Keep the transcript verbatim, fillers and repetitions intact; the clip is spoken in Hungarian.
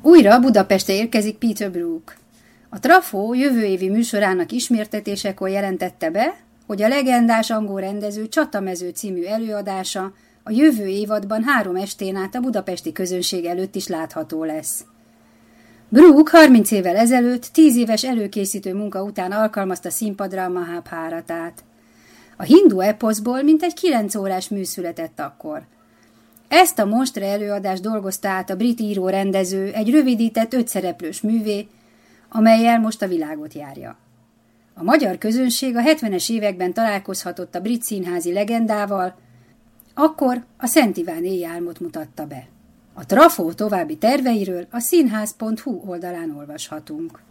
Újra Budapestre érkezik Peter Brook. A Trafó jövő évi műsorának ismertetésekor jelentette be, hogy a legendás angol rendező Csatamező című előadása a jövő évadban három estén át a budapesti közönség előtt is látható lesz. Brook harminc évvel ezelőtt tíz éves előkészítő munka után alkalmazta színpadra a Mahabháratát. A hindu eposzból mintegy kilenc órás mű született akkor. Ezt a monstre előadást dolgozta át a brit író-rendező egy rövidített ötszereplős művé, amellyel most a világot járja. A magyar közönség a hetvenes években találkozhatott a brit színházi legendával, akkor a Szent Iván éjjálmot mutatta be. A Trafó további terveiről a színház pont hu oldalán olvashatunk.